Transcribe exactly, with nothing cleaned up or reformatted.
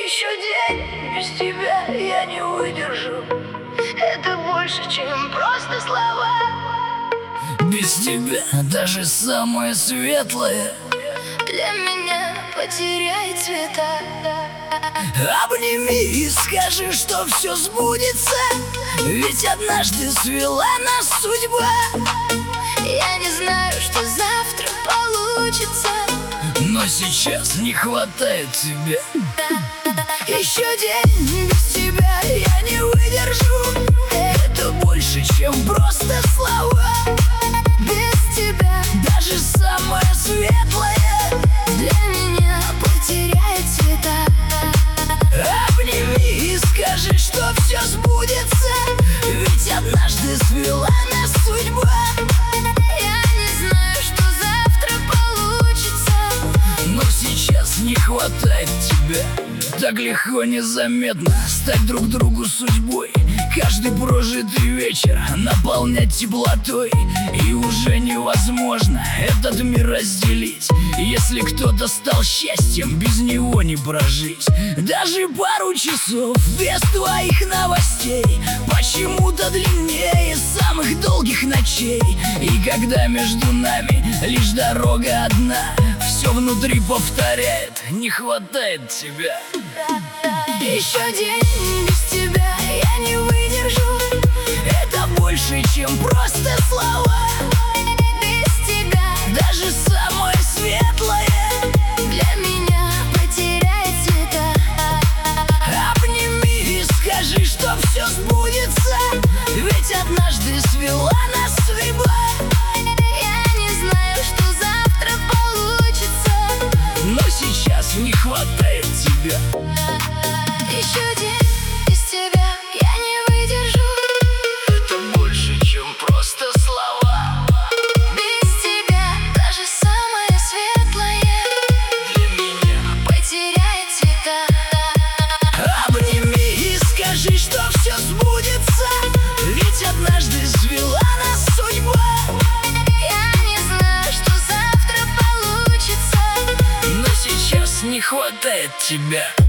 Еще день без тебя я не выдержу. Это больше, чем просто слова. Без тебя даже самое светлое для меня потеряет цвета. Обними и скажи, что все сбудется, ведь однажды свела нас судьба. Я не знаю, что завтра получится, но сейчас не хватает тебя. Еще день без тебя я не выдержу. Это больше, чем просто слова. Без тебя даже самое светлое для меня потеряет цвета. Обними и скажи, что все сбудется, ведь однажды свела нас судьба. Я не знаю, что завтра получится, но сейчас не хватает тебя. Так легко, незаметно стать друг другу судьбой, каждый прожитый вечер наполнять теплотой. И уже невозможно этот мир разделить, если кто-то стал счастьем, без него не прожить. Даже пару часов без твоих новостей почему-то длиннее самых долгих ночей. И когда между нами лишь дорога одна, все внутри повторяет: не хватает тебя. Еще день без тебя я не выдержу. Это больше, чем просто слова. Без тебя даже самое светлое для меня потеряет цвета. Обними и скажи, что все сбудется, ведь однажды свела нас судьба. Я не знаю, что завтра получится, но сейчас не хватает тебя. Еще день без тебя я не выдержу. Это больше, чем просто слова. Без тебя даже самое светлое для меня потеряет цвета. Обними и скажи, что все сбудется, ведь однажды свела нас судьба. Я не знаю, что завтра получится, но сейчас не хватает тебя.